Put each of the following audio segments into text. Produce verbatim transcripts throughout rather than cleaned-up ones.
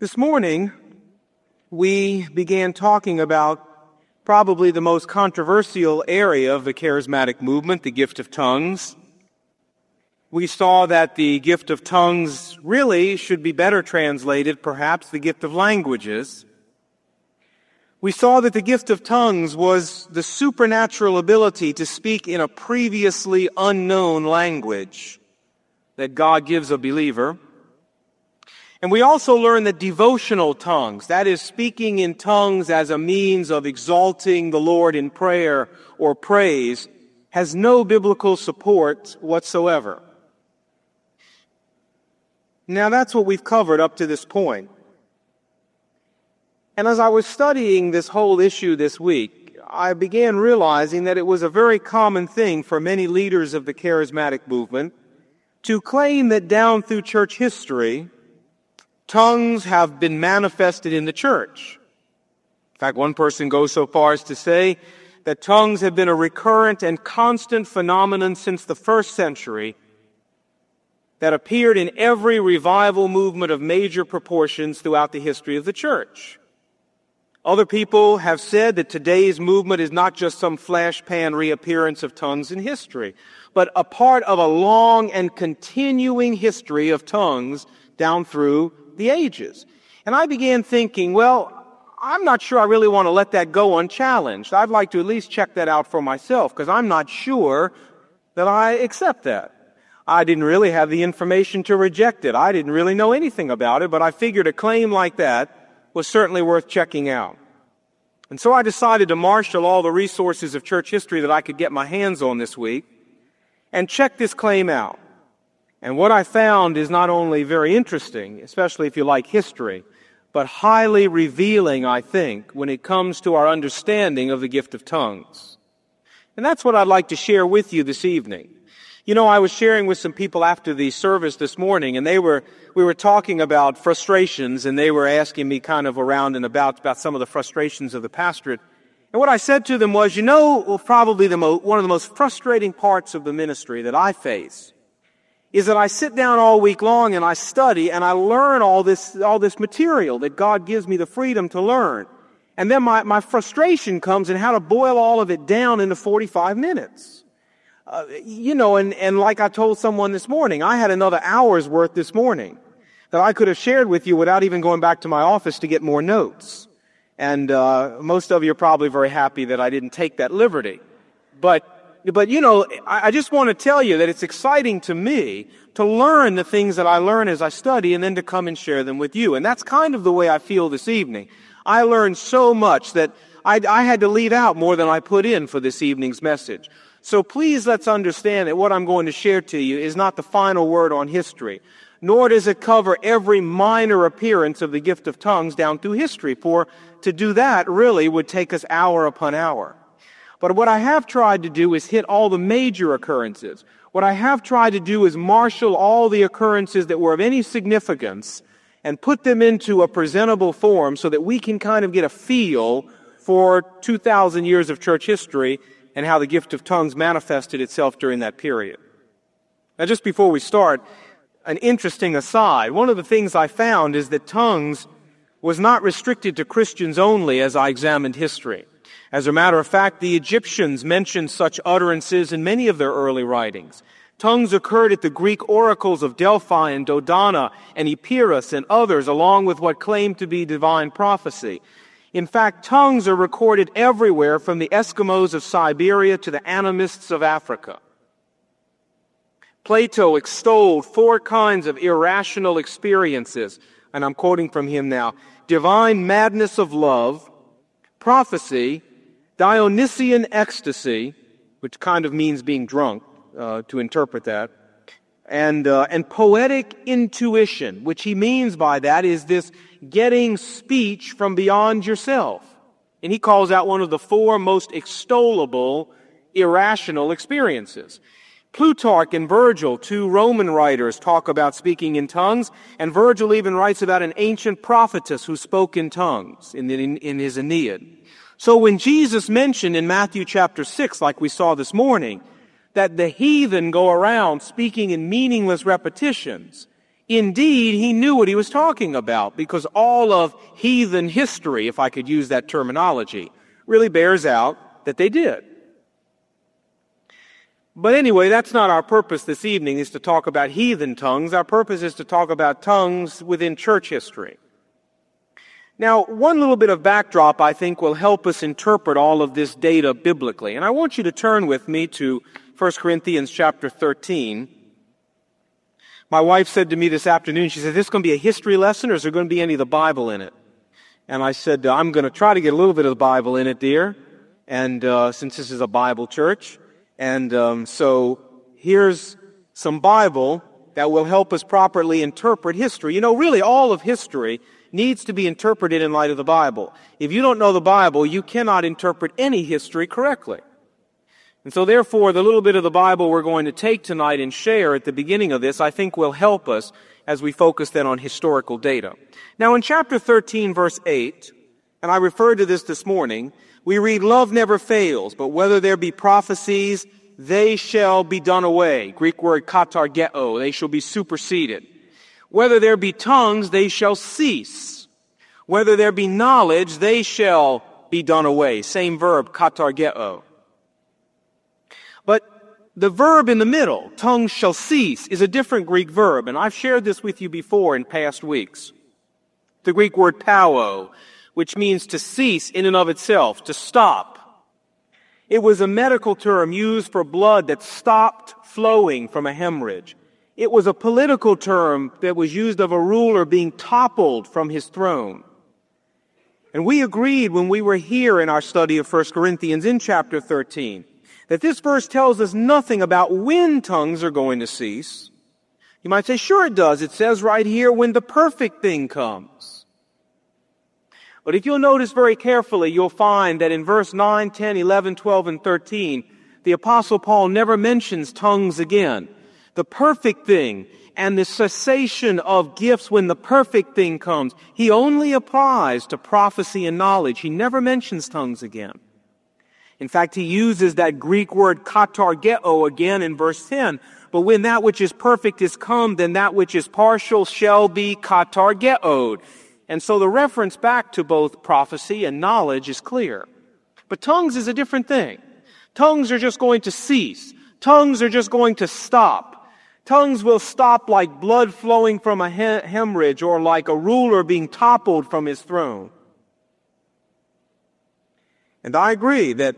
This morning, we began talking about probably the most controversial area of the charismatic movement, the gift of tongues. We saw that the gift of tongues really should be better translated, perhaps, the gift of languages. We saw that the gift of tongues was the supernatural ability to speak in a previously unknown language that God gives a believer. And we also learned that devotional tongues, that is, speaking in tongues as a means of exalting the Lord in prayer or praise, has no biblical support whatsoever. Now, that's what we've covered up to this point. And as I was studying this whole issue this week, I began realizing that it was a very common thing for many leaders of the charismatic movement to claim that down through church history, tongues have been manifested in the church. In fact, one person goes so far as to say that tongues have been a recurrent and constant phenomenon since the first century that appeared in every revival movement of major proportions throughout the history of the church. Other people have said that today's movement is not just some flash pan reappearance of tongues in history, but a part of a long and continuing history of tongues down through the ages. And I began thinking, well, I'm not sure I really want to let that go unchallenged. I'd like to at least check that out for myself, because I'm not sure that I accept that. I didn't really have the information to reject it. I didn't really know anything about it, but I figured a claim like that was certainly worth checking out. And so I decided to marshal all the resources of church history that I could get my hands on this week and check this claim out. And what I found is not only very interesting, especially if you like history, but highly revealing, I think, when it comes to our understanding of the gift of tongues. And that's what I'd like to share with you this evening. You know, I was sharing with some people after the service this morning, and they were, we were talking about frustrations, and they were asking me kind of around and about, about some of the frustrations of the pastorate. And what I said to them was, you know, well, probably the mo- one of the most frustrating parts of the ministry that I face is that I sit down all week long and I study and I learn all this, all this material that God gives me the freedom to learn. And then my, my frustration comes in how to boil all of it down into forty-five minutes. Uh, you know, and, and like I told someone this morning, I had another hour's worth this morning that I could have shared with you without even going back to my office to get more notes. And uh, most of you are probably very happy that I didn't take that liberty. But But, you know, I just want to tell you that it's exciting to me to learn the things that I learn as I study and then to come and share them with you. And that's kind of the way I feel this evening. I learned so much that I, I had to leave out more than I put in for this evening's message. So please let's understand that what I'm going to share to you is not the final word on history, nor does it cover every minor appearance of the gift of tongues down through history, for to do that really would take us hour upon hour. But what I have tried to do is hit all the major occurrences. What I have tried to do is marshal all the occurrences that were of any significance and put them into a presentable form so that we can kind of get a feel for two thousand years of church history and how the gift of tongues manifested itself during that period. Now, just before we start, an interesting aside. One of the things I found is that tongues was not restricted to Christians only as I examined history. As a matter of fact, the Egyptians mentioned such utterances in many of their early writings. Tongues occurred at the Greek oracles of Delphi and Dodona and Epirus and others, along with what claimed to be divine prophecy. In fact, tongues are recorded everywhere from the Eskimos of Siberia to the animists of Africa. Plato extolled four kinds of irrational experiences, and I'm quoting from him now: divine madness of love, prophecy, Dionysian ecstasy, which kind of means being drunk, uh, to interpret that, and uh, and poetic intuition, which he means by that is this getting speech from beyond yourself. And he calls out one of the four most extollable irrational experiences. Plutarch and Virgil, two Roman writers, talk about speaking in tongues, and Virgil even writes about an ancient prophetess who spoke in tongues in, the, in, in his Aeneid. So when Jesus mentioned in Matthew chapter six, like we saw this morning, that the heathen go around speaking in meaningless repetitions, Indeed, he knew what he was talking about, because all of heathen history, if I could use that terminology, really bears out that they did. But anyway, that's not our purpose this evening, is to talk about heathen tongues. Our purpose is to talk about tongues within church history. Now, one little bit of backdrop, I think, will help us interpret all of this data biblically. And I want you to turn with me to First Corinthians chapter thirteen. My wife said to me this afternoon, she said, is this going to be a history lesson, or is there going to be any of the Bible in it? And I said, I'm going to try to get a little bit of the Bible in it, dear, and uh, since this is a Bible church. And um, so here's some Bible that will help us properly interpret history. You know, really all of history needs to be interpreted in light of the Bible. If you don't know the Bible, you cannot interpret any history correctly. And so therefore, the little bit of the Bible we're going to take tonight and share at the beginning of this, I think will help us as we focus then on historical data. Now in chapter thirteen, verse eight, and I referred to this this morning, we read, love never fails, but whether there be prophecies, they shall be done away. Greek word katargeo, they shall be superseded. Whether there be tongues, they shall cease. Whether there be knowledge, they shall be done away. Same verb, katargeo. But the verb in the middle, tongues shall cease, is a different Greek verb, and I've shared this with you before in past weeks. The Greek word pauo, which means to cease in and of itself, to stop. It was a medical term used for blood that stopped flowing from a hemorrhage. It was a political term that was used of a ruler being toppled from his throne. And we agreed when we were here in our study of First Corinthians in chapter thirteen that this verse tells us nothing about when tongues are going to cease. You might say, sure it does. It says right here, when the perfect thing comes. But if you'll notice very carefully, you'll find that in verse nine, ten, eleven, twelve, and thirteen, the Apostle Paul never mentions tongues again. The perfect thing and the cessation of gifts when the perfect thing comes, he only applies to prophecy and knowledge. He never mentions tongues again. In fact, he uses that Greek word katargeo again in verse ten. But when that which is perfect is come, then that which is partial shall be katargeoed. And so the reference back to both prophecy and knowledge is clear. But tongues is a different thing. Tongues are just going to cease. Tongues are just going to stop. Tongues will stop like blood flowing from a he- hemorrhage or like a ruler being toppled from his throne. And I agree that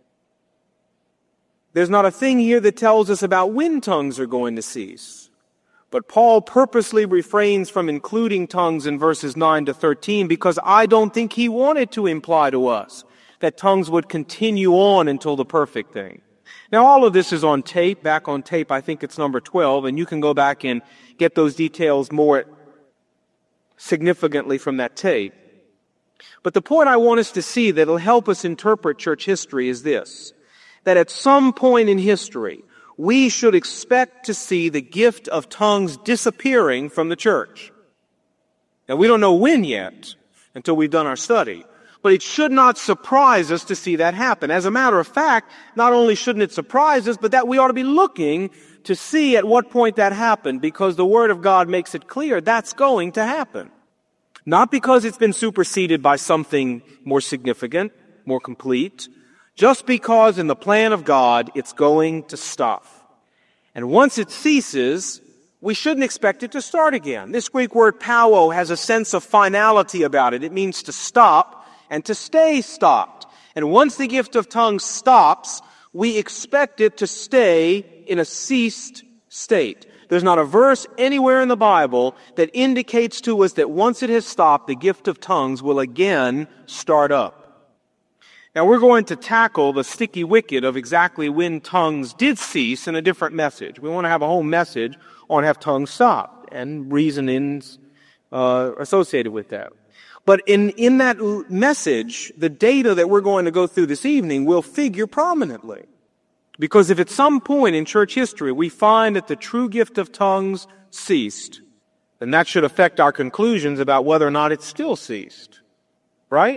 there's not a thing here that tells us about when tongues are going to cease. But Paul purposely refrains from including tongues in verses nine to thirteen because I don't think he wanted to imply to us that tongues would continue on until the perfect thing. Now, all of this is on tape, back on tape, I think it's number twelve, and you can go back and get those details more significantly from that tape. But the point I want us to see that will help us interpret church history is this, that at some point in history, we should expect to see the gift of tongues disappearing from the church. Now, we don't know when yet, until we've done our study, but it should not surprise us to see that happen. As a matter of fact, not only shouldn't it surprise us, but that we ought to be looking to see at what point that happened, because the Word of God makes it clear that's going to happen. Not because it's been superseded by something more significant, more complete, just because in the plan of God it's going to stop. And once it ceases, we shouldn't expect it to start again. This Greek word pauo has a sense of finality about it. It means to stop and to stay stopped. And once the gift of tongues stops, we expect it to stay in a ceased state. There's not a verse anywhere in the Bible that indicates to us that once it has stopped, the gift of tongues will again start up. Now, we're going to tackle the sticky wicket of exactly when tongues did cease in a different message. We want to have a whole message on have tongues stopped and reasonings uh, associated with that. But in, in that message, the data that we're going to go through this evening will figure prominently. Because if at some point in church history we find that the true gift of tongues ceased, then that should affect our conclusions about whether or not it still ceased. Right?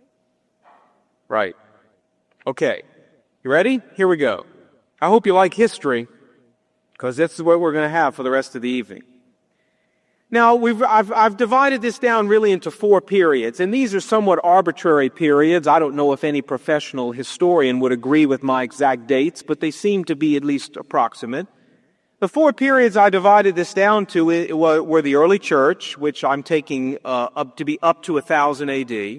Right. Okay. You ready? Here we go. I hope you like history, because this is what we're going to have for the rest of the evening. Now, we've, I've, I've divided this down really into four periods, and these are somewhat arbitrary periods. I don't know if any professional historian would agree with my exact dates, but they seem to be at least approximate. The four periods I divided this down to were the early church, which I'm taking uh, up to be up to one thousand A D.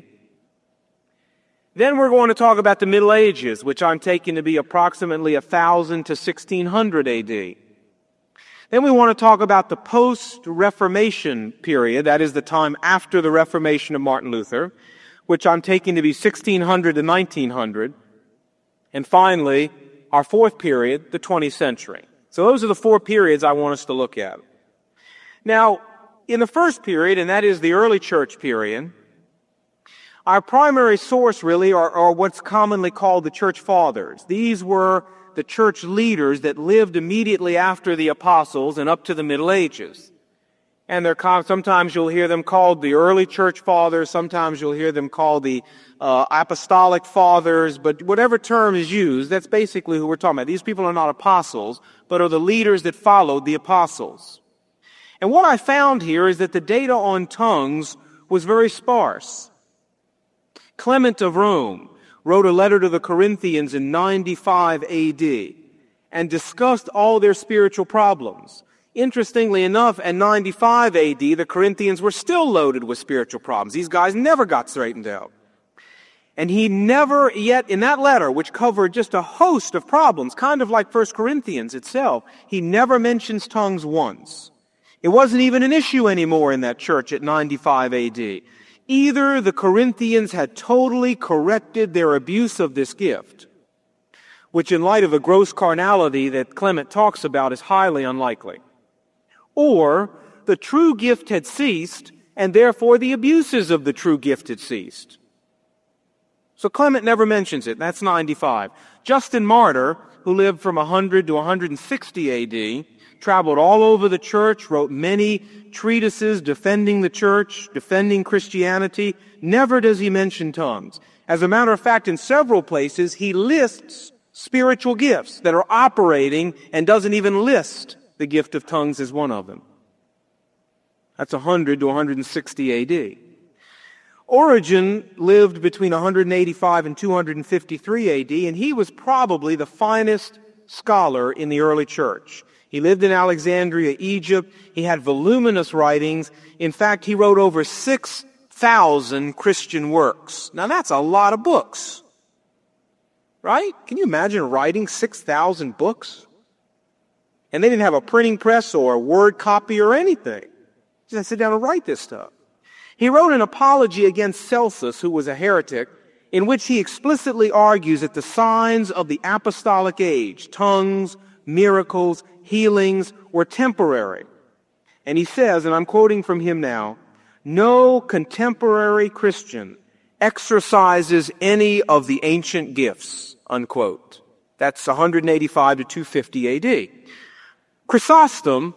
Then we're going to talk about the Middle Ages, which I'm taking to be approximately one thousand to sixteen hundred A D. Then we want to talk about the post-Reformation period, that is the time after the Reformation of Martin Luther, which I'm taking to be sixteen hundred to nineteen hundred. And finally, our fourth period, the twentieth century. So those are the four periods I want us to look at. Now, in the first period, and that is the early church period, our primary source really are, are what's commonly called the church fathers. These were the church leaders that lived immediately after the apostles and up to the Middle Ages. And they're sometimes you'll hear them called the early church fathers, sometimes you'll hear them called the uh, apostolic fathers, but whatever term is used, that's basically who we're talking about. These people are not apostles, but are the leaders that followed the apostles. And what I found here is that the data on tongues was very sparse. Clement of Rome wrote a letter to the Corinthians in ninety-five A D and discussed all their spiritual problems. Interestingly enough, in ninety-five A D, the Corinthians were still loaded with spiritual problems. These guys never got straightened out. And he never yet, in that letter, which covered just a host of problems, kind of like First Corinthians itself, he never mentions tongues once. It wasn't even an issue anymore in that church at ninety-five A D. Either the Corinthians had totally corrected their abuse of this gift, which in light of the gross carnality that Clement talks about is highly unlikely, or the true gift had ceased, and therefore the abuses of the true gift had ceased. So Clement never mentions it. That's ninety-five. Justin Martyr, who lived from one hundred to one hundred sixty A D, traveled all over the church, wrote many treatises defending the church, defending Christianity. Never does he mention tongues. As a matter of fact, in several places, he lists spiritual gifts that are operating and doesn't even list the gift of tongues as one of them. That's one hundred to one hundred sixty A D. Origen lived between one hundred eighty-five and two hundred fifty-three A D, and he was probably the finest scholar in the early church. He lived in Alexandria, Egypt. He had voluminous writings. In fact, he wrote over six thousand Christian works. Now, that's a lot of books, right? Can you imagine writing six thousand books? And they didn't have a printing press or a word copy or anything. Just had to sit down and write this stuff. He wrote an apology against Celsus, who was a heretic, in which he explicitly argues that the signs of the apostolic age, tongues, miracles, healings, were temporary. And he says, and I'm quoting from him now, "No contemporary Christian exercises any of the ancient gifts," unquote. That's one hundred eighty-five to two fifty A D. Chrysostom,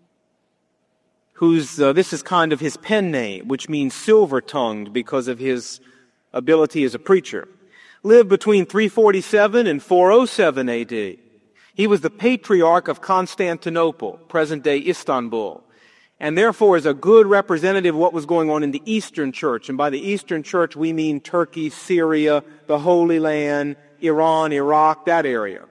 who's, uh, this is kind of his pen name, which means silver-tongued because of his ability as a preacher, lived between three forty-seven and four oh seven A D. He was the patriarch of Constantinople, present-day Istanbul, and therefore is a good representative of what was going on in the Eastern Church. And by the Eastern Church, we mean Turkey, Syria, the Holy Land, Iran, Iraq, that area.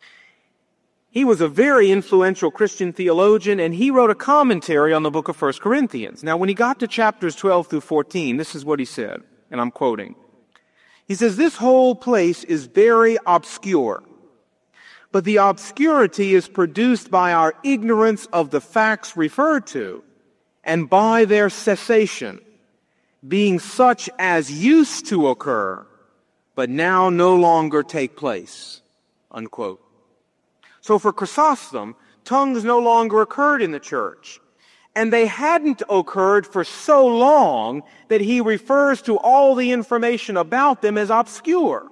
He was a very influential Christian theologian, and he wrote a commentary on the book of First Corinthians. Now, when he got to chapters twelve through fourteen, this is what he said, and I'm quoting. He says, "This whole place is very obscure, but the obscurity is produced by our ignorance of the facts referred to, and by their cessation, being such as used to occur, but now no longer take place," unquote. So for Chrysostom, tongues no longer occurred in the church. And they hadn't occurred for so long that he refers to all the information about them as obscure.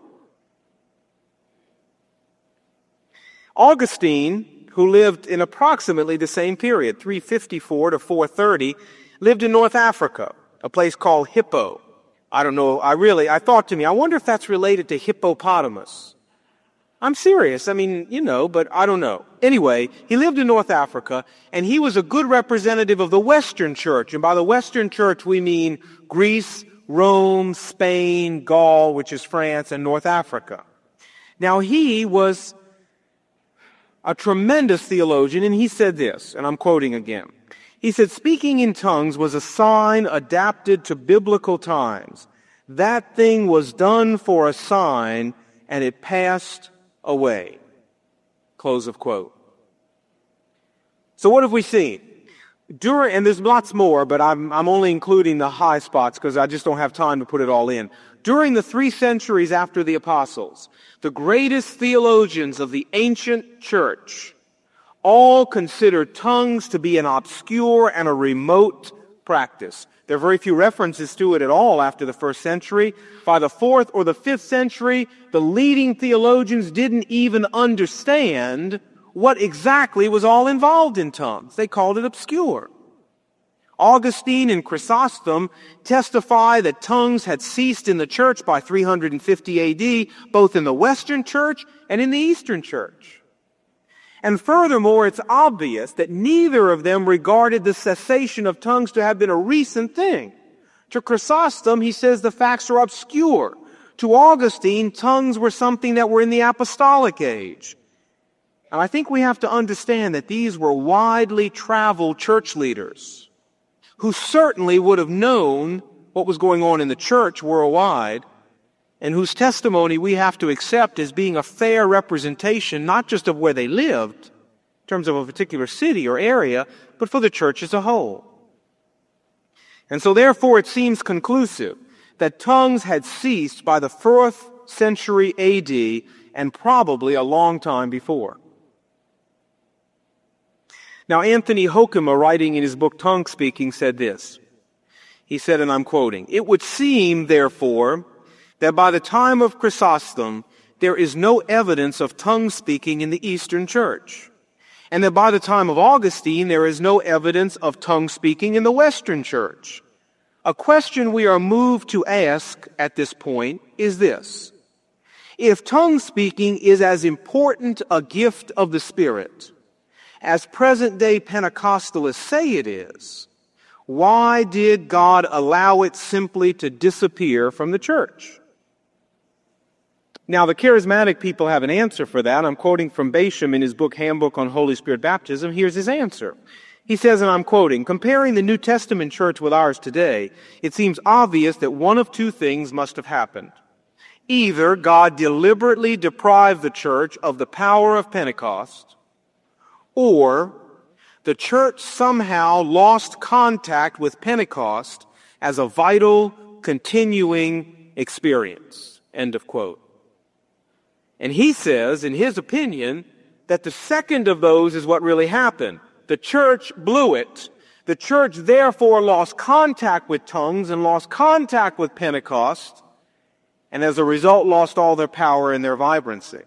Augustine, who lived in approximately the same period, three fifty-four to four thirty, lived in North Africa, a place called Hippo. I don't know, I really, I thought to me, I wonder if that's related to hippopotamus. I'm serious. I mean, you know, but I don't know. Anyway, he lived in North Africa, and he was a good representative of the Western Church. And by the Western Church, we mean Greece, Rome, Spain, Gaul, which is France, and North Africa. Now, he was a tremendous theologian, and he said this, and I'm quoting again. He said, speaking in tongues was a sign adapted to biblical times. That thing was done for a sign, and it passed away. Close of quote. So what have we seen? During, and there's lots more, but I'm, I'm only including the high spots because I just don't have time to put it all in. During the three centuries after the apostles, the greatest theologians of the ancient church all considered tongues to be an obscure and a remote practice. There are very few references to it at all after the first century. By the fourth or the fifth century, the leading theologians didn't even understand what exactly was all involved in tongues. They called it obscure. Augustine and Chrysostom testify that tongues had ceased in the church by three hundred fifty A D, both in the Western church and in the Eastern church. And furthermore, it's obvious that neither of them regarded the cessation of tongues to have been a recent thing. To Chrysostom, he says the facts are obscure. To Augustine, tongues were something that were in the apostolic age. And I think we have to understand that these were widely traveled church leaders who certainly would have known what was going on in the church worldwide, and whose testimony we have to accept as being a fair representation, not just of where they lived, in terms of a particular city or area, but for the church as a whole. And so therefore it seems conclusive that tongues had ceased by the fourth century A D and probably a long time before. Now Anthony Hoekema, writing in his book Tongue Speaking, said this. He said, and I'm quoting, "It would seem, therefore, that by the time of Chrysostom, there is no evidence of tongue speaking in the Eastern Church, and that by the time of Augustine, there is no evidence of tongue speaking in the Western Church. A question we are moved to ask at this point is this. If tongue speaking is as important a gift of the Spirit as present-day Pentecostalists say it is, why did God allow it simply to disappear from the church?" Now, the charismatic people have an answer for that. I'm quoting from Basham in his book Handbook on Holy Spirit Baptism. Here's his answer. He says, and I'm quoting, "Comparing the New Testament church with ours today, it seems obvious that one of two things must have happened. Either God deliberately deprived the church of the power of Pentecost, or the church somehow lost contact with Pentecost as a vital, continuing experience." End of quote. And he says, in his opinion, that the second of those is what really happened. The church blew it. The church therefore lost contact with tongues and lost contact with Pentecost, and as a result lost all their power and their vibrancy.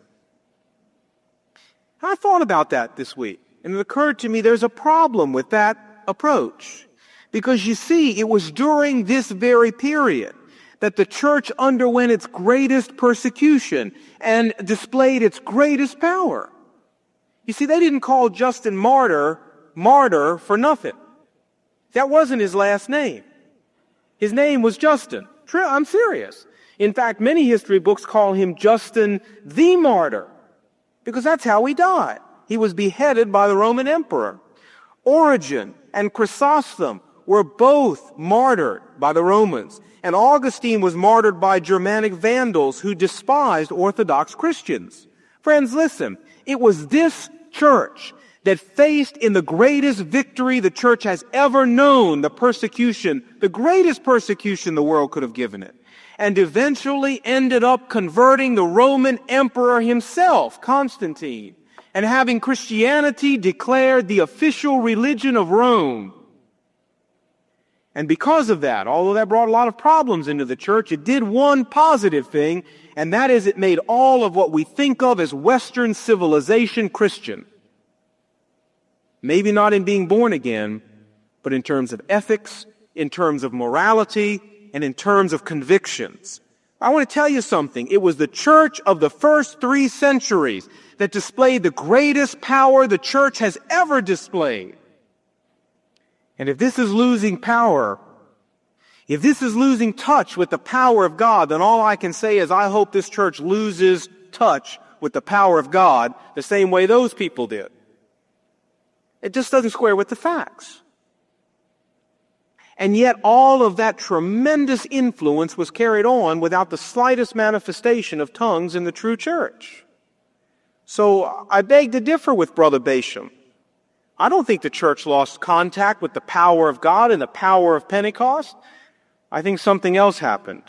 I thought about that this week, and it occurred to me there's a problem with that approach. Because you see, it was during this very period that the church underwent its greatest persecution and displayed its greatest power. You see, they didn't call Justin Martyr Martyr for nothing. That wasn't his last name. His name was Justin. I'm serious. In fact, many history books call him Justin the Martyr, because that's how he died. He was beheaded by the Roman emperor. Origen and Chrysostom were both martyred by the Romans, and Augustine was martyred by Germanic Vandals who despised Orthodox Christians. Friends, listen, it was this church that faced in the greatest victory the church has ever known, the persecution, the greatest persecution the world could have given it, and eventually ended up converting the Roman emperor himself, Constantine, and having Christianity declared the official religion of Rome. And because of that, although that brought a lot of problems into the church, it did one positive thing, and that is it made all of what we think of as Western civilization Christian. Maybe not in being born again, but in terms of ethics, in terms of morality, and in terms of convictions. I want to tell you something. It was the church of the first three centuries that displayed the greatest power the church has ever displayed. And if this is losing power, if this is losing touch with the power of God, then all I can say is I hope this church loses touch with the power of God the same way those people did. It just doesn't square with the facts. And yet all of that tremendous influence was carried on without the slightest manifestation of tongues in the true church. So I beg to differ with Brother Basham. I don't think the church lost contact with the power of God and the power of Pentecost. I think something else happened.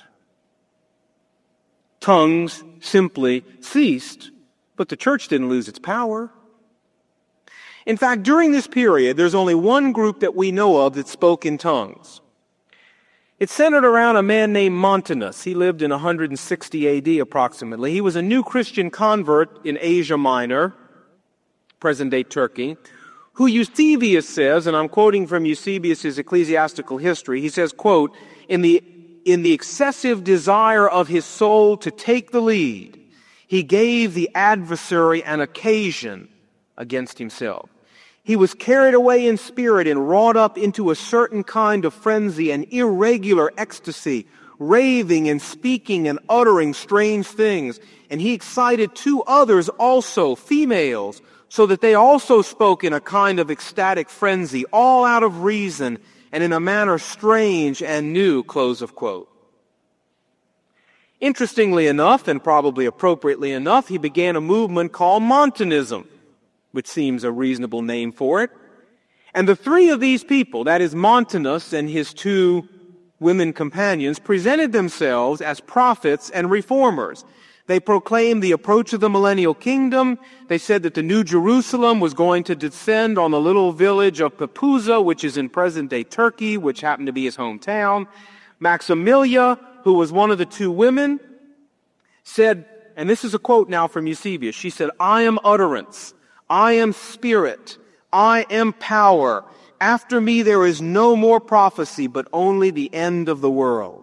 Tongues simply ceased, but the church didn't lose its power. In fact, during this period, there's only one group that we know of that spoke in tongues. It centered around a man named Montanus. He lived in one hundred sixty A D approximately. He was a new Christian convert in Asia Minor, present-day Turkey, who Eusebius says, and I'm quoting from Eusebius' Ecclesiastical History, he says, quote, in the, in the excessive desire of his soul to take the lead, he gave the adversary an occasion against himself. He was carried away in spirit and wrought up into a certain kind of frenzy, an irregular ecstasy, raving and speaking and uttering strange things. And he excited two others also, females, so that they also spoke in a kind of ecstatic frenzy, all out of reason and in a manner strange and new, close of quote. Interestingly enough, and probably appropriately enough, he began a movement called Montanism, which seems a reasonable name for it. And the three of these people, that is Montanus and his two women companions, presented themselves as prophets and reformers. They proclaimed the approach of the millennial kingdom. They said that the New Jerusalem was going to descend on the little village of Pepuza, which is in present-day Turkey, which happened to be his hometown. Maximilia, who was one of the two women, said, and this is a quote now from Eusebius, she said, I am utterance, I am spirit, I am power. After me there is no more prophecy, but only the end of the world.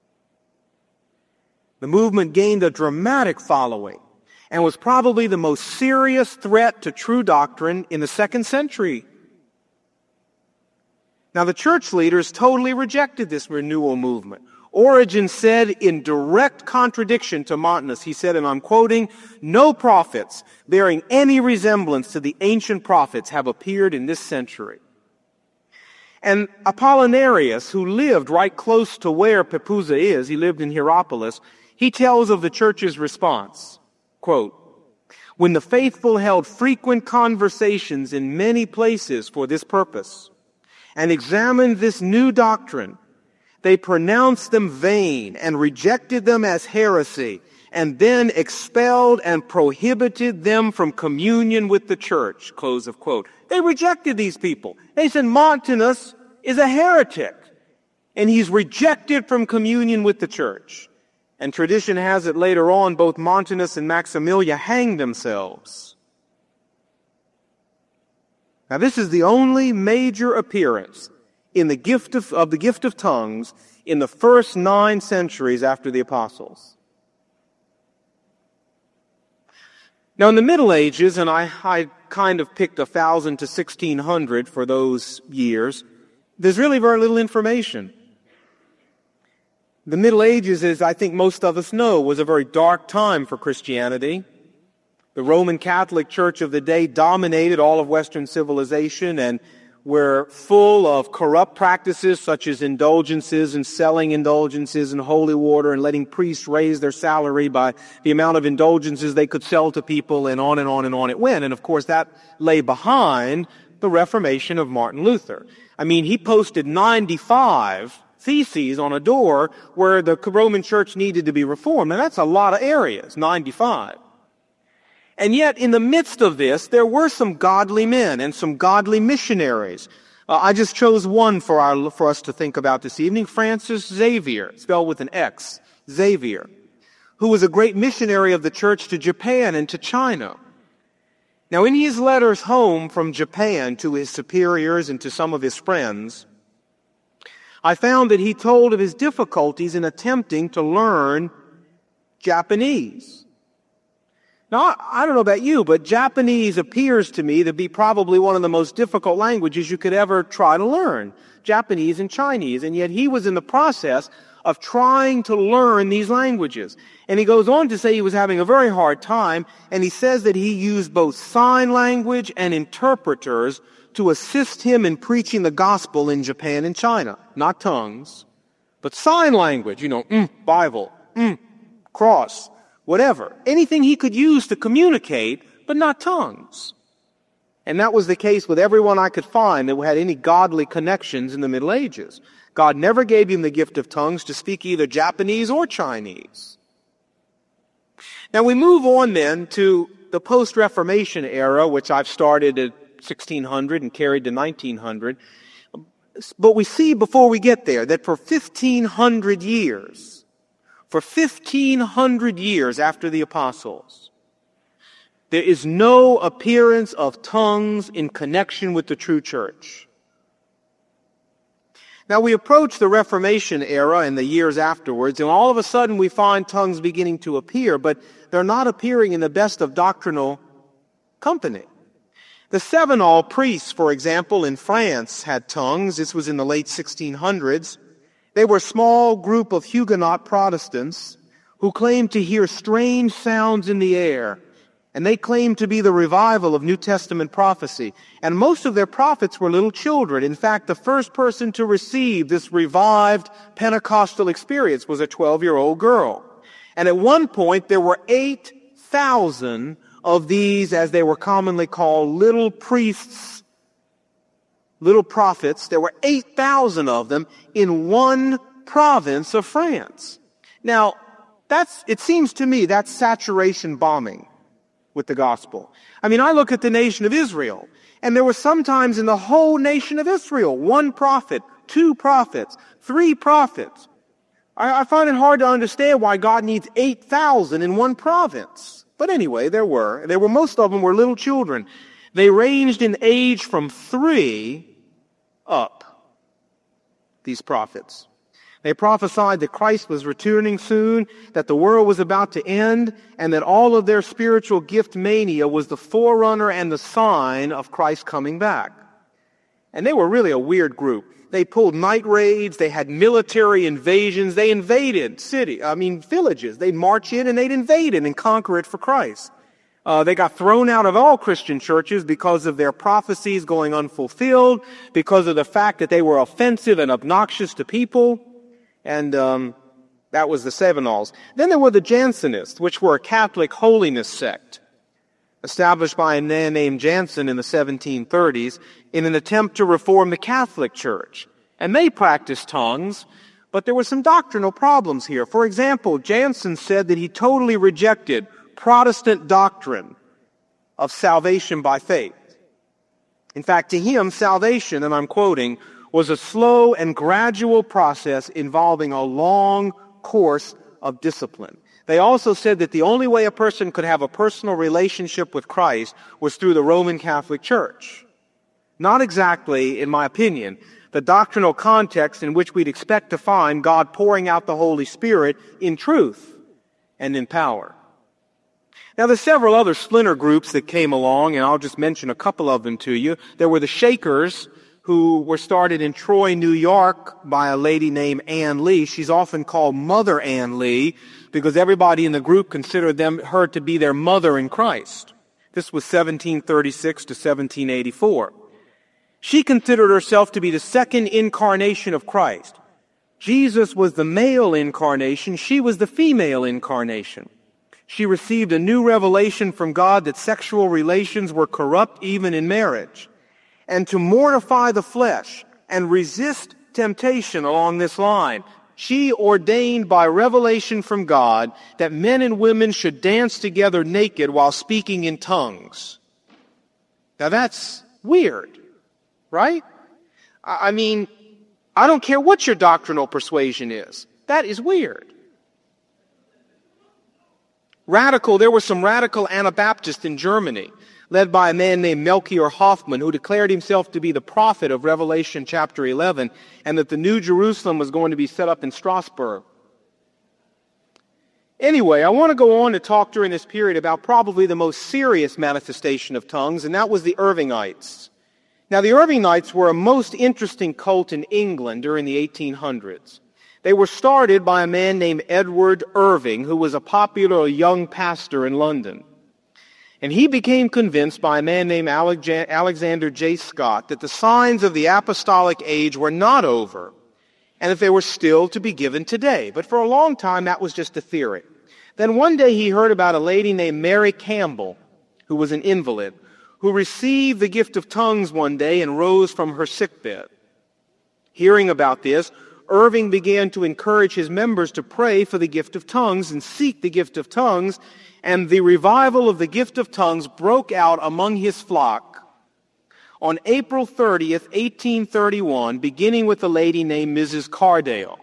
The movement gained a dramatic following and was probably the most serious threat to true doctrine in the second century. Now, the church leaders totally rejected this renewal movement. Origen said in direct contradiction to Montanus, he said, and I'm quoting, no prophets bearing any resemblance to the ancient prophets have appeared in this century. And Apollinarius, who lived right close to where Pepuza is, he lived in Hierapolis, he tells of the church's response, quote, when the faithful held frequent conversations in many places for this purpose and examined this new doctrine, they pronounced them vain and rejected them as heresy, and then expelled and prohibited them from communion with the church, close of quote. They rejected these people. They said Montanus is a heretic, and he's rejected from communion with the church. And tradition has it later on, both Montanus and Maximilia hanged themselves. Now this is the only major appearance in the gift of, of the gift of tongues in the first nine centuries after the apostles. Now in the Middle Ages, and I, I kind of picked a thousand to sixteen hundred for those years, there's really very little information. The Middle Ages, as I think most of us know, was a very dark time for Christianity. The Roman Catholic Church of the day dominated all of Western civilization and were full of corrupt practices such as indulgences and selling indulgences and holy water and letting priests raise their salary by the amount of indulgences they could sell to people, and on and on and on it went. And of course that lay behind the Reformation of Martin Luther. I mean, he posted ninety-five theses on a door where the Roman Church needed to be reformed. And that's a lot of areas, ninety-five. And yet, in the midst of this, there were some godly men and some godly missionaries. Uh, I just chose one for our for us to think about this evening, Francis Xavier, spelled with an X, Xavier, who was a great missionary of the church to Japan and to China. Now, in his letters home from Japan to his superiors and to some of his friends, I found that he told of his difficulties in attempting to learn Japanese. Now, I don't know about you, but Japanese appears to me to be probably one of the most difficult languages you could ever try to learn. Japanese and Chinese. And yet he was in the process of trying to learn these languages. And he goes on to say he was having a very hard time, and he says that he used both sign language and interpreters to assist him in preaching the gospel in Japan and China. Not tongues, but sign language, you know, mm, Bible, mm, cross, whatever. Anything he could use to communicate, but not tongues. And that was the case with everyone I could find that had any godly connections in the Middle Ages. God never gave him the gift of tongues to speak either Japanese or Chinese. Now we move on then to the post-Reformation era, which I've started at sixteen hundred and carried to nineteen hundred. But we see before we get there that for fifteen hundred years, for fifteen hundred years after the apostles, there is no appearance of tongues in connection with the true church. Now we approach the Reformation era and the years afterwards, and all of a sudden we find tongues beginning to appear, but they're not appearing in the best of doctrinal company. The Sevenol priests, for example, in France had tongues. This was in the late sixteen hundreds. They were a small group of Huguenot Protestants who claimed to hear strange sounds in the air, and they claimed to be the revival of New Testament prophecy. And most of their prophets were little children. In fact, the first person to receive this revived Pentecostal experience was a twelve-year-old girl. And at one point, there were eight thousand of these, as they were commonly called, little priests, little prophets. There were eight thousand of them in one province of France. Now, that's, it seems to me, that's saturation bombing with the gospel. I mean, I look at the nation of Israel, and there were sometimes in the whole nation of Israel, one prophet, two prophets, three prophets. I, I find it hard to understand why God needs eight thousand in one province. But anyway, there were. There were, most of them were little children. They ranged in age from three up, these prophets. They prophesied that Christ was returning soon, that the world was about to end, and that all of their spiritual gift mania was the forerunner and the sign of Christ coming back. And they were really a weird group. They pulled night raids, they had military invasions, they invaded city, I mean villages. They'd march in and they'd invade it and conquer it for Christ. Uh, they got thrown out of all Christian churches because of their prophecies going unfulfilled, because of the fact that they were offensive and obnoxious to people. And um, that was the Sevenols. Then there were the Jansenists, which were a Catholic holiness sect, established by a man named Jansen in the seventeen thirties in an attempt to reform the Catholic Church. And they practiced tongues, but there were some doctrinal problems here. For example, Jansen said that he totally rejected Protestant doctrine of salvation by faith. In fact, to him, salvation, and I'm quoting, was a slow and gradual process involving a long course of discipline. They also said that the only way a person could have a personal relationship with Christ was through the Roman Catholic Church. Not exactly, in my opinion, the doctrinal context in which we'd expect to find God pouring out the Holy Spirit in truth and in power. Now, there's several other splinter groups that came along, and I'll just mention a couple of them to you. There were the Shakers, who were started in Troy, New York by a lady named Ann Lee. She's often called Mother Ann Lee because everybody in the group considered them, her to be their mother in Christ. This was seventeen thirty-six to seventeen eighty-four. She considered herself to be the second incarnation of Christ. Jesus was the male incarnation. She was the female incarnation. She received a new revelation from God that sexual relations were corrupt even in marriage. And to mortify the flesh and resist temptation along this line, she ordained by revelation from God that men and women should dance together naked while speaking in tongues. Now that's weird, right? I mean, I don't care what your doctrinal persuasion is. That is weird. Radical, there were some radical Anabaptists in Germany, led by a man named Melchior Hoffman, who declared himself to be the prophet of Revelation chapter eleven, and that the New Jerusalem was going to be set up in Strasbourg. Anyway, I want to go on to talk during this period about probably the most serious manifestation of tongues, and that was the Irvingites. Now, the Irvingites were a most interesting cult in England during the eighteen hundreds. They were started by a man named Edward Irving, who was a popular young pastor in London. And he became convinced by a man named Alexander J. Scott that the signs of the apostolic age were not over, and that they were still to be given today. But for a long time, that was just a theory. Then one day he heard about a lady named Mary Campbell, who was an invalid, who received the gift of tongues one day and rose from her sickbed. Hearing about this, Irving began to encourage his members to pray for the gift of tongues and seek the gift of tongues, and the revival of the gift of tongues broke out among his flock on April thirtieth, eighteen thirty-one, beginning with a lady named Missus Cardale.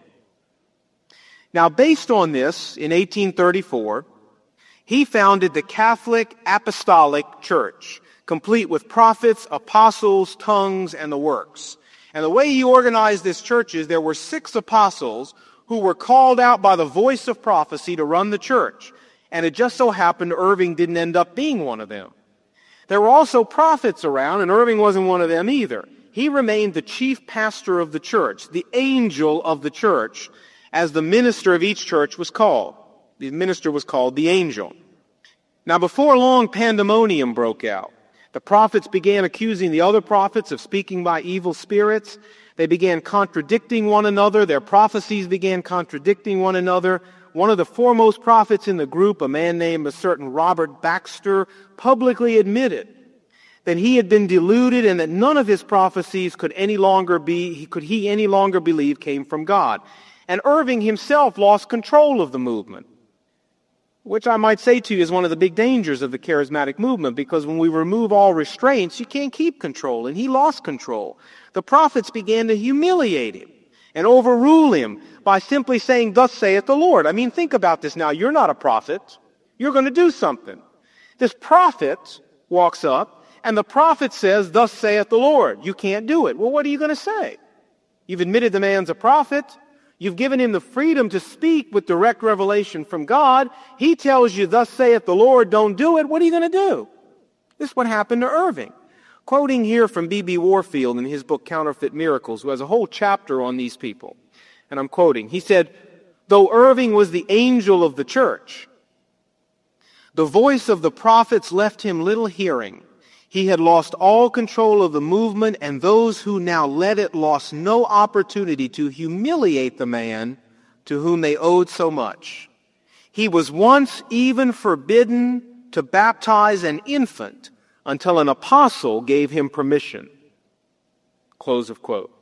Now, based on this, in eighteen thirty-four, he founded the Catholic Apostolic Church, complete with prophets, apostles, tongues, and the works. And the way he organized this church is there were six apostles who were called out by the voice of prophecy to run the church. And it just so happened Irving didn't end up being one of them. There were also prophets around, and Irving wasn't one of them either. He remained the chief pastor of the church, the angel of the church, as the minister of each church was called. The minister was called the angel. Now, before long, pandemonium broke out. The prophets began accusing the other prophets of speaking by evil spirits. They began contradicting one another. Their prophecies began contradicting one another. One of the foremost prophets in the group, a man named a certain Robert Baxter, publicly admitted that he had been deluded and that none of his prophecies could any longer be, could he any longer believe came from God. And Irving himself lost control of the movement, which I might say to you is one of the big dangers of the charismatic movement, because when we remove all restraints, you can't keep control, and he lost control. The prophets began to humiliate him and overrule him by simply saying, "Thus saith the Lord." I mean, think about this now. You're not a prophet. You're going to do something. This prophet walks up, and the prophet says, "Thus saith the Lord." You can't do it. Well, what are you going to say? You've admitted the man's a prophet. You've given him the freedom to speak with direct revelation from God. He tells you, "Thus saith the Lord," don't do it. What are you going to do? This is what happened to Irving. Quoting here from B B Warfield in his book Counterfeit Miracles, who has a whole chapter on these people. And I'm quoting. He said, "Though Irving was the angel of the church, the voice of the prophets left him little hearing. He had lost all control of the movement, and those who now led it lost no opportunity to humiliate the man to whom they owed so much. He was once even forbidden to baptize an infant until an apostle gave him permission." Close of quote.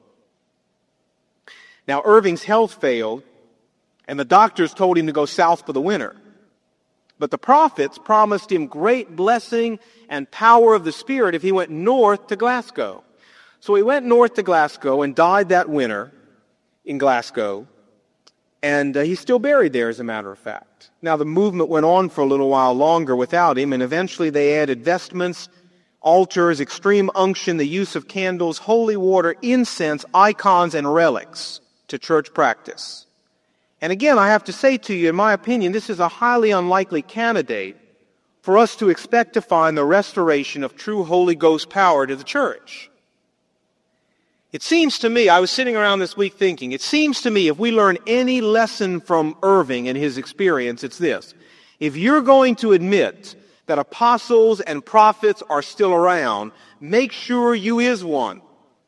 Now, Irving's health failed, and the doctors told him to go south for the winter. But the prophets promised him great blessing and power of the Spirit if he went north to Glasgow. So he went north to Glasgow and died that winter in Glasgow. And uh, he's still buried there, as a matter of fact. Now, the movement went on for a little while longer without him, and eventually they added vestments, altars, extreme unction, the use of candles, holy water, incense, icons, and relics to church practice. And again, I have to say to you, in my opinion, this is a highly unlikely candidate for us to expect to find the restoration of true Holy Ghost power to the church. It seems to me, I was sitting around this week thinking, it seems to me if we learn any lesson from Irving and his experience, it's this. If you're going to admit that apostles and prophets are still around, make sure you is one.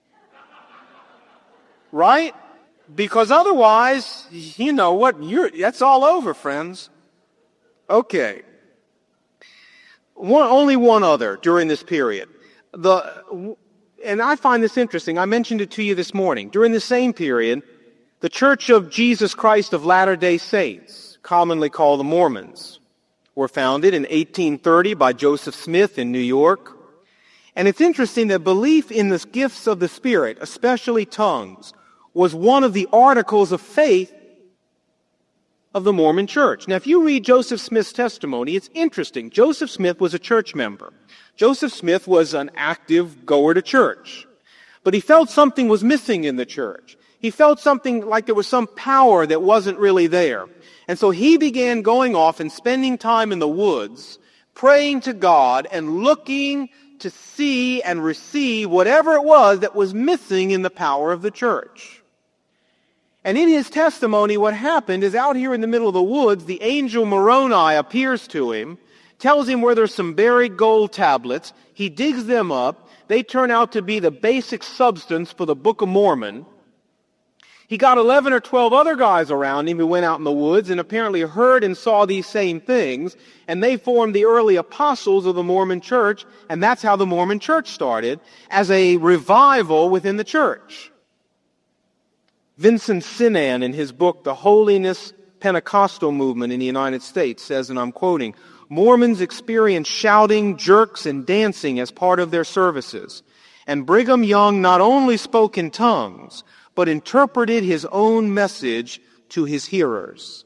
Right? Because otherwise, you know what, you're, that's all over, friends. Okay. One, only one other during this period. The, and I find this interesting. I mentioned it to you this morning. During the same period, the Church of Jesus Christ of Latter-day Saints, commonly called the Mormons, were founded in eighteen thirty by Joseph Smith in New York. And it's interesting that belief in the gifts of the Spirit, especially tongues, was one of the articles of faith of the Mormon Church. Now, if you read Joseph Smith's testimony, it's interesting. Joseph Smith was a church member. Joseph Smith was an active goer to church. But he felt something was missing in the church. He felt something like there was some power that wasn't really there. And so he began going off and spending time in the woods, praying to God and looking to see and receive whatever it was that was missing in the power of the church. And in his testimony, what happened is out here in the middle of the woods, the angel Moroni appears to him, tells him where there's some buried gold tablets. He digs them up. They turn out to be the basic substance for the Book of Mormon. He got eleven or twelve other guys around him who went out in the woods and apparently heard and saw these same things, and they formed the early apostles of the Mormon church, and that's how the Mormon church started, as a revival within the church. Vincent Sinan, in his book, The Holiness Pentecostal Movement in the United States, says, and I'm quoting, Mormons experience shouting, jerks, and dancing as part of their services, and Brigham Young not only spoke in tongues, but interpreted his own message to his hearers.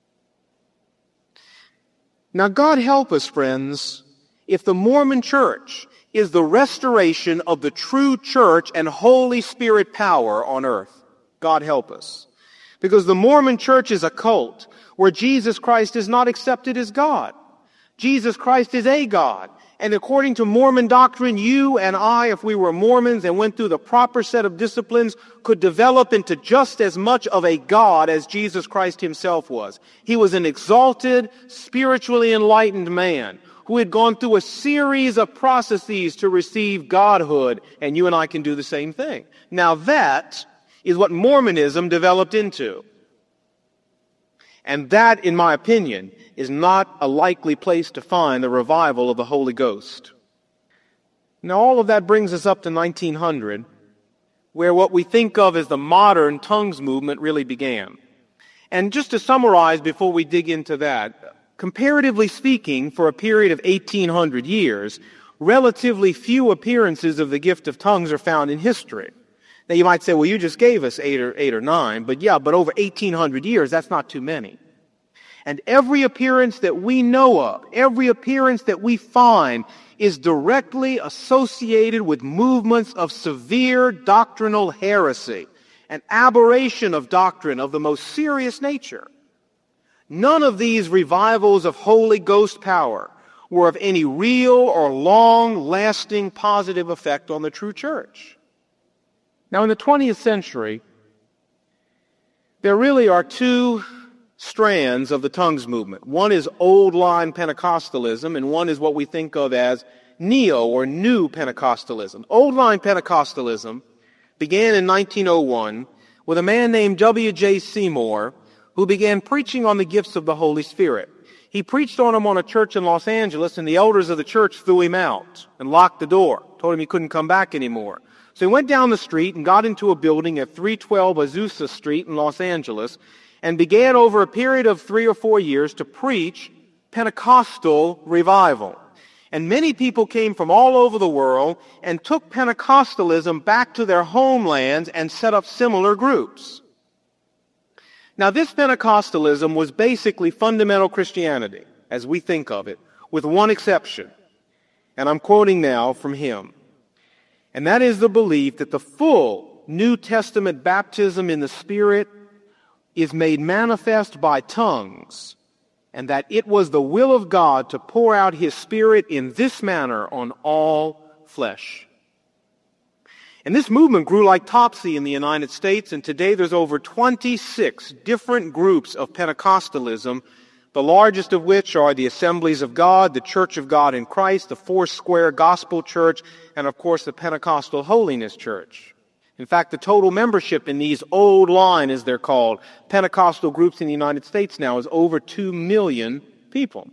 Now, God help us, friends, if the Mormon church is the restoration of the true church and Holy Spirit power on earth. God help us. Because the Mormon church is a cult where Jesus Christ is not accepted as God. Jesus Christ is a God. And according to Mormon doctrine, you and I, if we were Mormons and went through the proper set of disciplines, could develop into just as much of a God as Jesus Christ himself was. He was an exalted, spiritually enlightened man who had gone through a series of processes to receive godhood, and you and I can do the same thing. Now that is what Mormonism developed into. And that, in my opinion, is not a likely place to find the revival of the Holy Ghost. Now, all of that brings us up to nineteen hundred, where what we think of as the modern tongues movement really began. And just to summarize before we dig into that, comparatively speaking, for a period of eighteen hundred years, relatively few appearances of the gift of tongues are found in history. Now, you might say, well, you just gave us eight or eight or nine, but yeah, but over eighteen hundred years, that's not too many. And every appearance that we know of, every appearance that we find is directly associated with movements of severe doctrinal heresy, an aberration of doctrine of the most serious nature. None of these revivals of Holy Ghost power were of any real or long-lasting positive effect on the true church. Now, in the twentieth century, there really are two strands of the tongues movement. One is old-line Pentecostalism, and one is what we think of as neo or new Pentecostalism. Old-line Pentecostalism began in nineteen oh one with a man named W J Seymour who began preaching on the gifts of the Holy Spirit. He preached on them on a church in Los Angeles, and the elders of the church threw him out and locked the door, told him he couldn't come back anymore. So he went down the street and got into a building at three twelve Azusa Street in Los Angeles and began over a period of three or four years to preach Pentecostal revival. And many people came from all over the world and took Pentecostalism back to their homelands and set up similar groups. Now, this Pentecostalism was basically fundamental Christianity, as we think of it, with one exception. And I'm quoting now from him. And that is the belief that the full New Testament baptism in the Spirit is made manifest by tongues, and that it was the will of God to pour out His Spirit in this manner on all flesh. And this movement grew like topsy in the United States, and today there's over twenty-six different groups of Pentecostalism, the largest of which are the Assemblies of God, the Church of God in Christ, the Foursquare Gospel Church, and of course the Pentecostal Holiness Church. In fact, the total membership in these old line, as they're called, Pentecostal groups in the United States now is over two million people.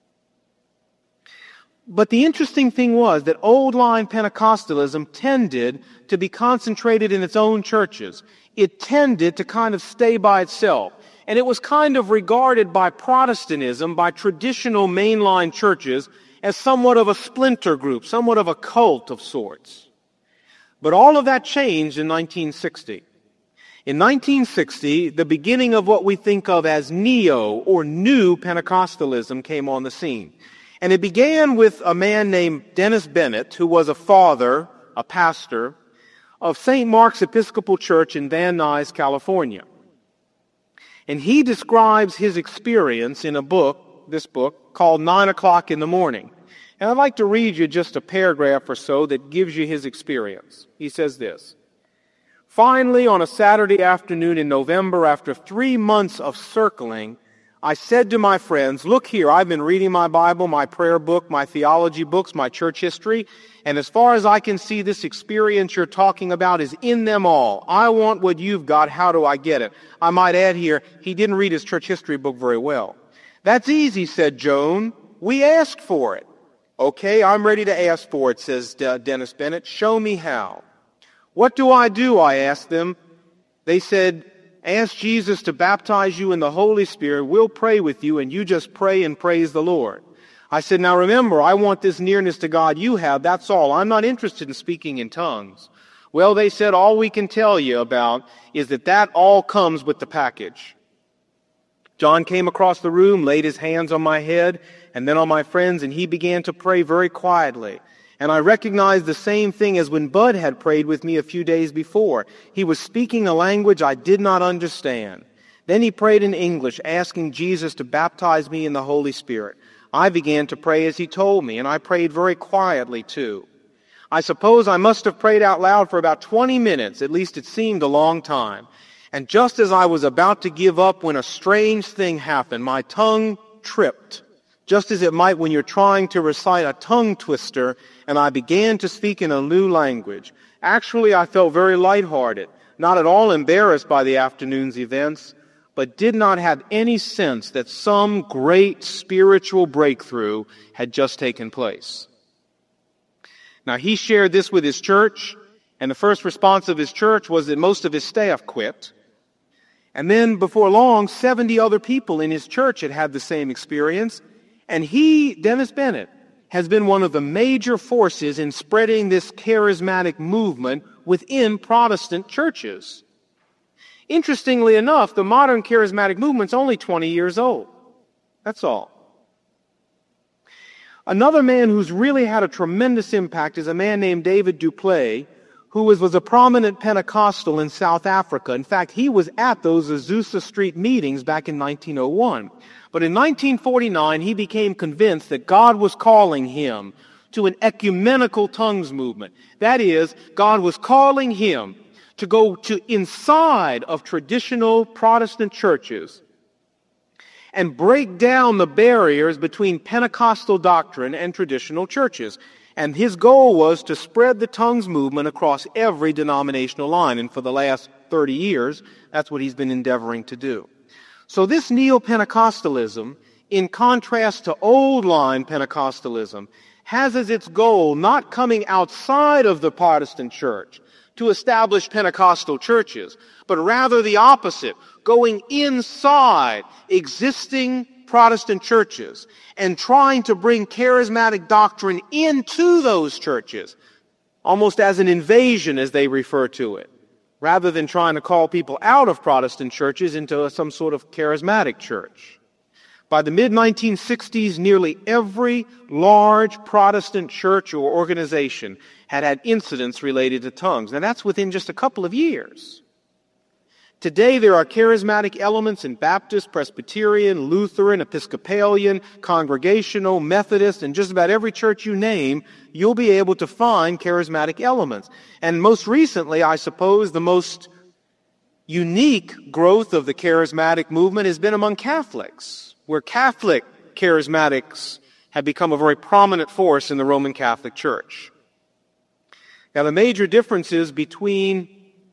But the interesting thing was that old line Pentecostalism tended to be concentrated in its own churches. It tended to kind of stay by itself. And it was kind of regarded by Protestantism, by traditional mainline churches, as somewhat of a splinter group, somewhat of a cult of sorts. But all of that changed in nineteen sixty. In nineteen sixty, the beginning of what we think of as neo or new Pentecostalism came on the scene. And it began with a man named Dennis Bennett, who was a father, a pastor, of Saint Mark's Episcopal Church in Van Nuys, California. And he describes his experience in a book, this book, called Nine O'Clock in the Morning. And I'd like to read you just a paragraph or so that gives you his experience. He says this: "Finally, on a Saturday afternoon in November, after three months of circling, I said to my friends, look here, I've been reading my Bible, my prayer book, my theology books, my church history, and as far as I can see, this experience you're talking about is in them all. I want what you've got. How do I get it?" I might add here, he didn't read his church history book very well. "That's easy," said Joan. "We asked for it." "Okay, I'm ready to ask for it," says uh, Dennis Bennett. "Show me how." "What do I do?" I asked them. They said, "Ask Jesus to baptize you in the Holy Spirit. We'll pray with you, and you just pray and praise the Lord." I said, "Now remember, I want this nearness to God you have. That's all. I'm not interested in speaking in tongues." "Well," they said, "all we can tell you about is that that all comes with the package." John came across the room, laid his hands on my head and then on my friends, and he began to pray very quietly. And I recognized the same thing as when Bud had prayed with me a few days before. He was speaking a language I did not understand. Then he prayed in English, asking Jesus to baptize me in the Holy Spirit. I began to pray as he told me, and I prayed very quietly too. I suppose I must have prayed out loud for about twenty minutes, at least it seemed a long time. And just as I was about to give up when a strange thing happened, my tongue tripped, just as it might when you're trying to recite a tongue twister, and I began to speak in a new language. Actually, I felt very lighthearted, not at all embarrassed by the afternoon's events, but did not have any sense that some great spiritual breakthrough had just taken place. Now, he shared this with his church, and the first response of his church was that most of his staff quit. And then, before long, seventy other people in his church had had the same experience, and he, Dennis Bennett, has been one of the major forces in spreading this charismatic movement within Protestant churches. Interestingly enough, the modern charismatic movement's only twenty years old. That's all. Another man who's really had a tremendous impact is a man named David Duplay, who was, was a prominent Pentecostal in South Africa. In fact, he was at those Azusa Street meetings back in nineteen oh one. But in nineteen forty-nine, he became convinced that God was calling him to an ecumenical tongues movement. That is, God was calling him to go to inside of traditional Protestant churches and break down the barriers between Pentecostal doctrine and traditional churches. And his goal was to spread the tongues movement across every denominational line. And for the last thirty years, that's what he's been endeavoring to do. So this neo-Pentecostalism, in contrast to old-line Pentecostalism, has as its goal not coming outside of the Protestant church to establish Pentecostal churches, but rather the opposite, going inside existing Protestant churches and trying to bring charismatic doctrine into those churches, almost as an invasion, as they refer to it, rather than trying to call people out of Protestant churches into some sort of charismatic church. By the mid nineteen sixties, nearly every large Protestant church or organization had had incidents related to tongues. Now that's within just a couple of years. Today there are charismatic elements in Baptist, Presbyterian, Lutheran, Episcopalian, Congregational, Methodist, and just about every church you name, you'll be able to find charismatic elements. And most recently, I suppose, the most unique growth of the charismatic movement has been among Catholics, where Catholic charismatics have become a very prominent force in the Roman Catholic Church. Now, the major differences between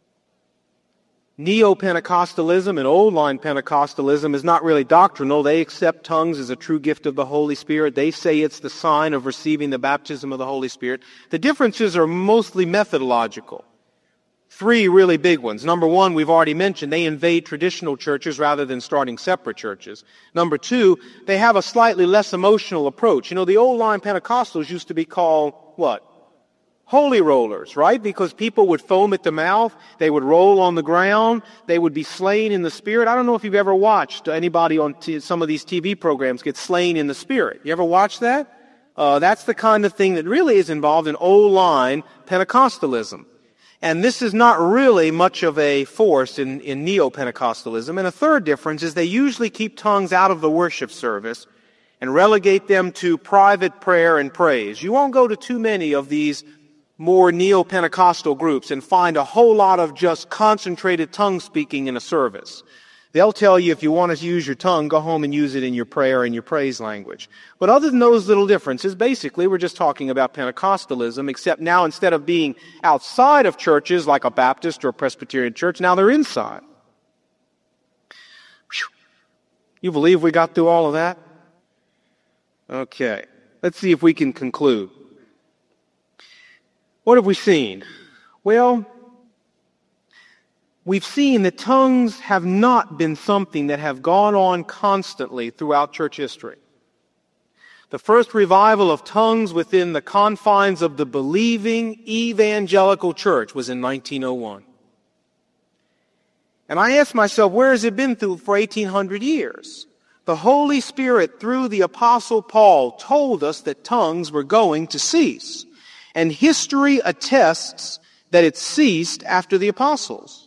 Neo-Pentecostalism and old-line Pentecostalism is not really doctrinal. They accept tongues as a true gift of the Holy Spirit. They say it's the sign of receiving the baptism of the Holy Spirit. The differences are mostly methodological. Three really big ones. Number one, we've already mentioned, they invade traditional churches rather than starting separate churches. Number two, they have a slightly less emotional approach. You know, the old-line Pentecostals used to be called, what? Holy rollers, right? Because people would foam at the mouth, they would roll on the ground, they would be slain in the Spirit. I don't know if you've ever watched anybody on t- some of these T V programs get slain in the Spirit. You ever watch that? Uh, that's the kind of thing that really is involved in old-line Pentecostalism. And this is not really much of a force in, in Neo-Pentecostalism. And a third difference is they usually keep tongues out of the worship service and relegate them to private prayer and praise. You won't go to too many of these more Neo-Pentecostal groups and find a whole lot of just concentrated tongue speaking in a service. They'll tell you if you want to use your tongue, go home and use it in your prayer and your praise language. But other than those little differences, basically we're just talking about Pentecostalism, except now instead of being outside of churches like a Baptist or a Presbyterian church, now they're inside. Whew. You believe we got through all of that? Okay. Let's see if we can conclude. What have we seen? Well, we've seen that tongues have not been something that have gone on constantly throughout church history. The first revival of tongues within the confines of the believing evangelical church was in nineteen oh one. And I asked myself, where has it been through for eighteen hundred years? The Holy Spirit, through the Apostle Paul, told us that tongues were going to cease. And history attests that it ceased after the apostles.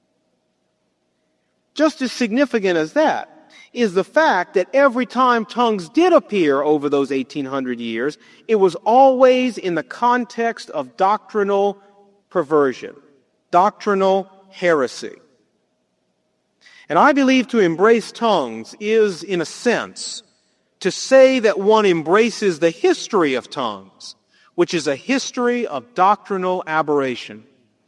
Just as significant as that is the fact that every time tongues did appear over those eighteen hundred years, it was always in the context of doctrinal perversion, doctrinal heresy. And I believe to embrace tongues is, in a sense, to say that one embraces the history of tongues, which is a history of doctrinal aberration.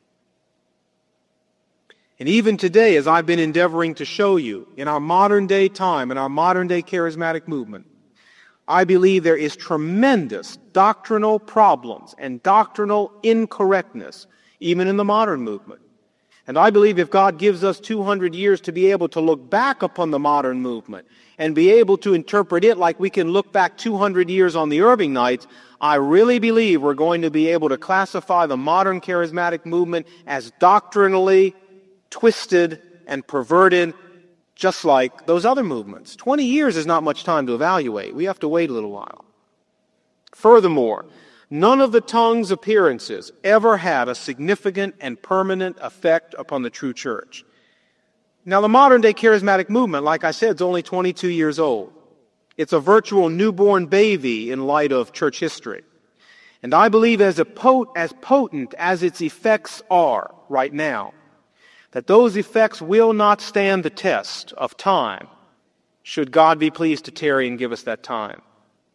And even today, as I've been endeavoring to show you, in our modern day time, in our modern day charismatic movement, I believe there is tremendous doctrinal problems and doctrinal incorrectness, even in the modern movement. And I believe if God gives us two hundred years to be able to look back upon the modern movement and be able to interpret it like we can look back two hundred years on the Irving Nights, I really believe we're going to be able to classify the modern charismatic movement as doctrinally twisted and perverted, just like those other movements. Twenty years is not much time to evaluate. We have to wait a little while. Furthermore, none of the tongues appearances ever had a significant and permanent effect upon the true church. Now, the modern-day charismatic movement, like I said, is only twenty-two years old. It's a virtual newborn baby in light of church history. And I believe as, a pot- as potent as its effects are right now, that those effects will not stand the test of time, should God be pleased to tarry and give us that time.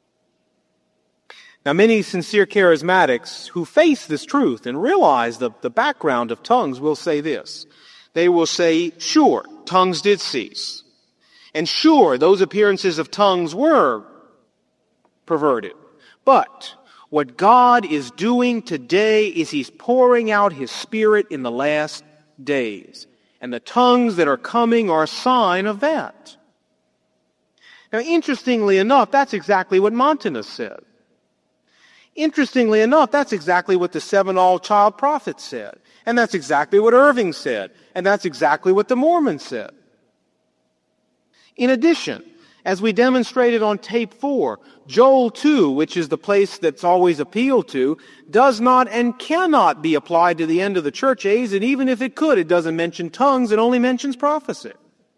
Now, many sincere charismatics who face this truth and realize the, the background of tongues will say this. They will say, sure, tongues did cease. And sure, those appearances of tongues were perverted. But what God is doing today is He's pouring out His Spirit in the last days. And the tongues that are coming are a sign of that. Now, interestingly enough, that's exactly what Montanus said. Interestingly enough, that's exactly what the seven all-child prophets said. And that's exactly what Irving said. And that's exactly what the Mormons said. In addition, as we demonstrated on tape four, Joel two, which is the place that's always appealed to, does not and cannot be applied to the end of the church age, and even if it could, it doesn't mention tongues, it only mentions prophecy.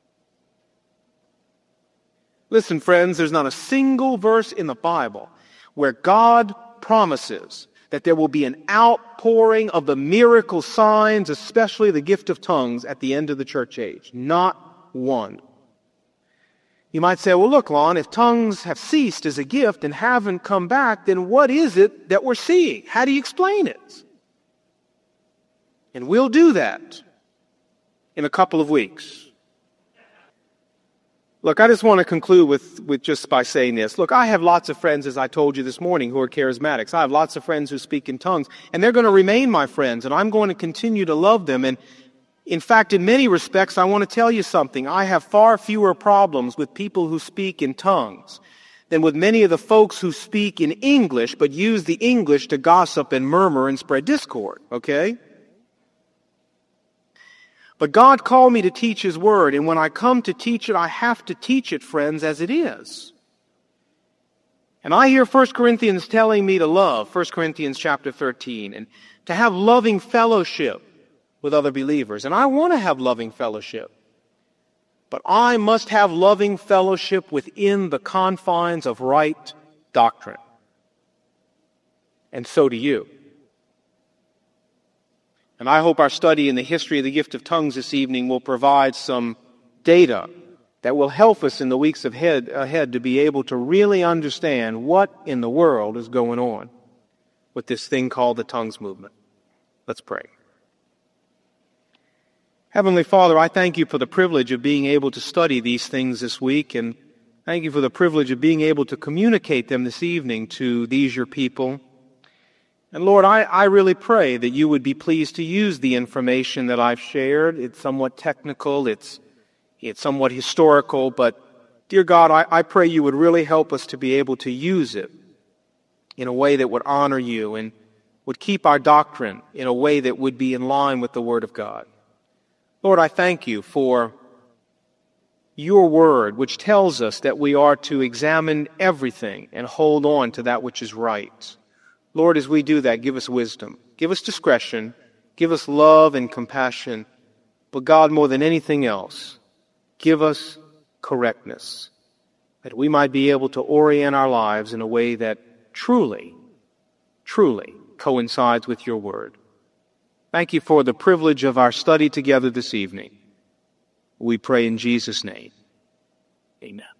Listen, friends, there's not a single verse in the Bible where God promises that there will be an outpouring of the miracle signs, especially the gift of tongues, at the end of the church age. Not one. You might say, well, look, Lon, if tongues have ceased as a gift and haven't come back, then what is it that we're seeing? How do you explain it? And we'll do that in a couple of weeks. Look, I just want to conclude with, with just by saying this. Look, I have lots of friends, as I told you this morning, who are charismatics. I have lots of friends who speak in tongues, and they're going to remain my friends, and I'm going to continue to love them. And in fact, in many respects, I want to tell you something. I have far fewer problems with people who speak in tongues than with many of the folks who speak in English, but use the English to gossip and murmur and spread discord, okay? But God called me to teach His Word, and when I come to teach it, I have to teach it, friends, as it is. And I hear First Corinthians telling me to love, First Corinthians chapter thirteen, and to have loving fellowship with other believers. And I want to have loving fellowship. But I must have loving fellowship within the confines of right doctrine. And so do you. And I hope our study in the history of the gift of tongues this evening will provide some data that will help us in the weeks ahead, ahead to be able to really understand what in the world is going on with this thing called the tongues movement. Let's pray. Heavenly Father, I thank you for the privilege of being able to study these things this week, and thank you for the privilege of being able to communicate them this evening to these your people. And Lord, I, I really pray that you would be pleased to use the information that I've shared. It's somewhat technical, it's it's somewhat historical, but dear God, I, I pray you would really help us to be able to use it in a way that would honor you and would keep our doctrine in a way that would be in line with the Word of God. Lord, I thank you for your word, which tells us that we are to examine everything and hold on to that which is right. Lord, as we do that, give us wisdom, give us discretion, give us love and compassion, but God, more than anything else, give us correctness, that we might be able to orient our lives in a way that truly, truly coincides with your word. Thank you for the privilege of our study together this evening. We pray in Jesus' name. Amen.